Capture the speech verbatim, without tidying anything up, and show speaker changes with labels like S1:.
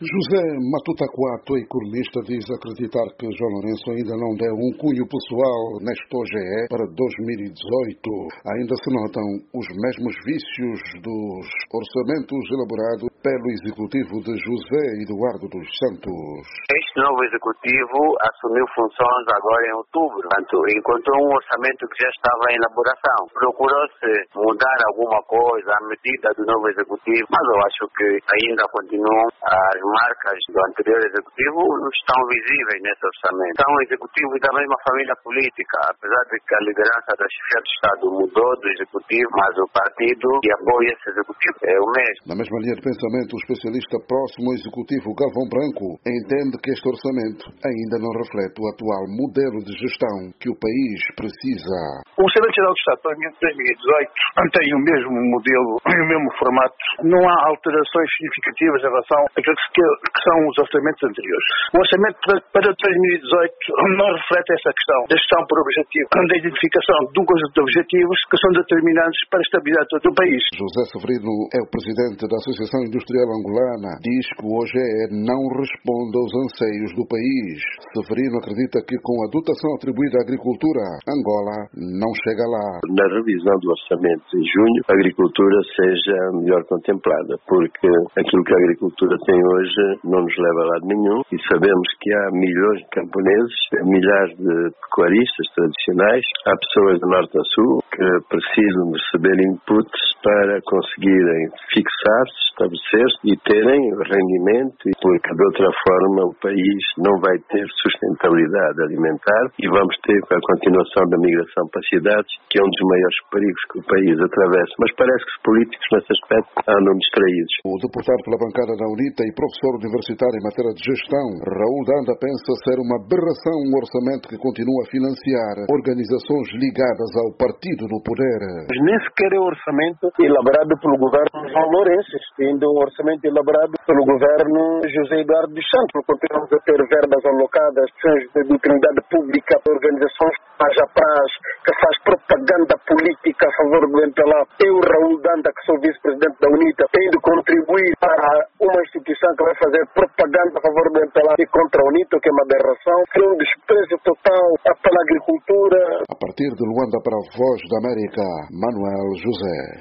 S1: José Matuta Coato, economista, diz acreditar que João Lourenço ainda não deu um cunho pessoal neste O G E para dois mil e dezoito. Ainda se notam os mesmos vícios dos orçamentos elaborados pelo executivo de José Eduardo dos Santos.
S2: Este novo executivo assumiu funções agora em outubro. Portanto, encontrou um orçamento que já estava em elaboração. Procurou-se mudar alguma coisa à medida do novo executivo, mas eu acho que ainda continuam as marcas do anterior executivo estão visíveis nesse orçamento. São executivos da mesma família política, apesar de que a liderança da chefia de Estado mudou do executivo, mas o partido que apoia esse executivo é o mesmo.
S1: Na mesma linha de pensamento, o especialista próximo ao executivo Galvão Branco entende que este orçamento ainda não reflete o atual modelo de gestão que o país precisa.
S3: O Orçamento Geral do Estado para dois mil e dezoito mantém o mesmo modelo e o mesmo formato. Não há alterações significativas em relação àquilo que que são os orçamentos anteriores. O orçamento para dois mil e dezoito não reflete essa questão da gestão por objetivo, da identificação de um conjunto de objetivos que são determinantes para a estabilidade do país.
S1: José Severino é o presidente da Associação Industrial Angolana. Diz que o O G E não responde aos anseios do país. Severino acredita que com a dotação atribuída à agricultura, Angola não chega lá.
S4: Na revisão do orçamento em junho, a agricultura seja melhor contemplada, porque aquilo que a agricultura tem hoje não nos leva a lado nenhum e sabemos que há milhões de camponeses, milhares de pecuaristas tradicionais, há pessoas do norte a sul que precisam de receber inputs para conseguirem fixar-se, estabelecer-se e terem rendimento, porque de outra forma o país não vai ter sustentabilidade alimentar e vamos ter a continuação da migração para cidades, que é um dos maiores perigos que o país atravessa. Mas parece que os políticos nesse aspecto andam distraídos.
S1: O deputado pela bancada da UNITA e professor universitário em matéria de gestão, Raul Danda, pensa ser uma aberração um orçamento que continua a financiar organizações ligadas ao partido no poder.
S3: Mas nem sequer é um orçamento elaborado pelo governo João Lourenço, tendo um orçamento elaborado pelo governo José Eduardo dos Santos. Continuamos a ter verbas alocadas de utilidade pública para organizações haja praz, que faz propaganda política a favor do M P L A. Eu, Raul Danda, que sou vice-presidente da UNITA, tenho de contribuir para uma instituição que vai fazer propaganda a favor do M P L A e contra a UNITA, que é uma aberração, que é um desprezo total pela agricultura.
S1: A partir de Luanda para a Voz da América, Manuel José.